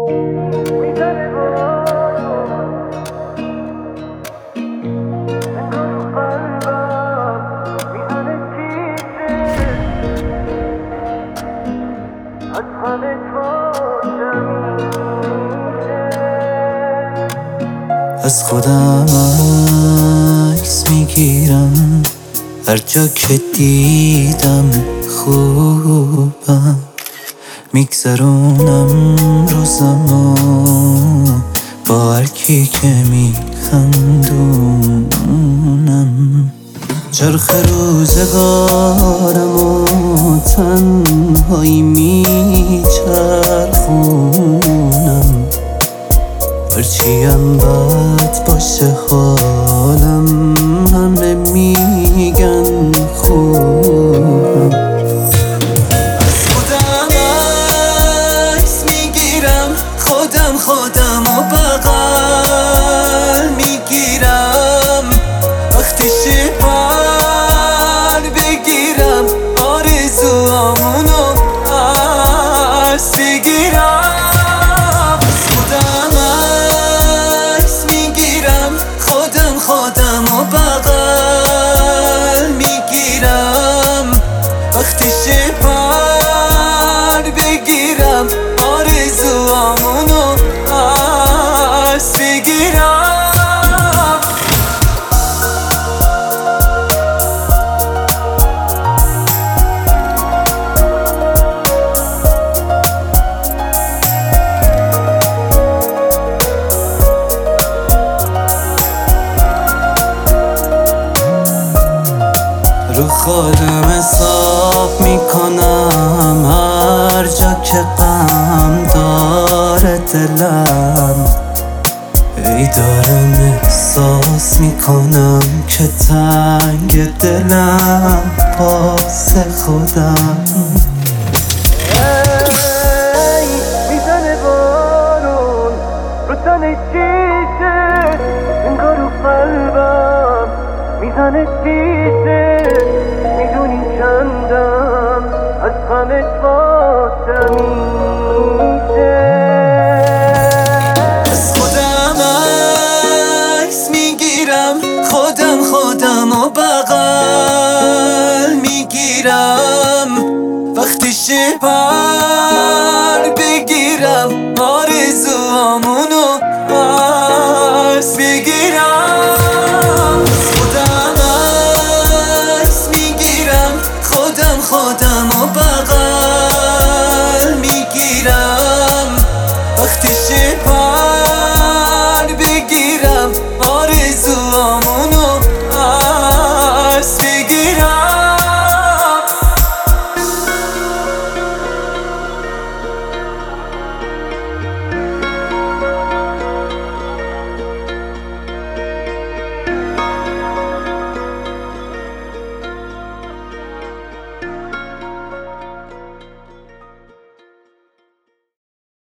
میزنه بارون انگار رو قلبم میزنه تیتر از همه تو جمیله از خودم عکس میگیرم هر جا که دیدم خوبم، میگذرونم روزمو با هر کی که میخندونم. چرخ روزگارمو تنهایی میچرخونم، هرچیم بد باشه حالم همه میگن خوبم. از خودم عکس میگیرم، خودم و بغل میگیرم، وقتی پر بگیرم آرزوامونو پس بگیرم. خودم و بغل میگیرم، وقتی پر بگیرم آرزوامونو پس بگیرم. رو خودم حساب میکنم هر جا که غم داره دلم، ای دارم احساس میکنم که تنگ دلم واسه خودم. میزنه بارون رو تن چیزه انگار رو قلبم میزنه تیزه، میدونی چندم از همه